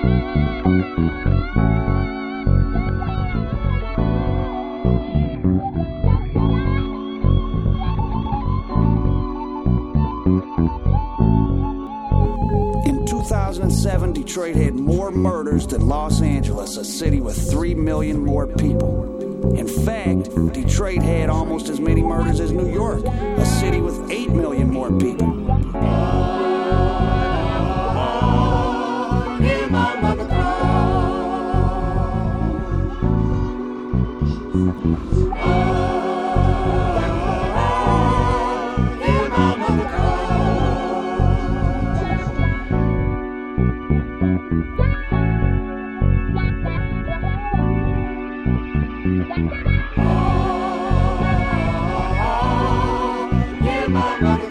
In 2007, Detroit had more murders than Los Angeles, a city with 3 million more people. In fact, Detroit had almost as many murders as New York, a city with 8 million more people. Hear my mother cry.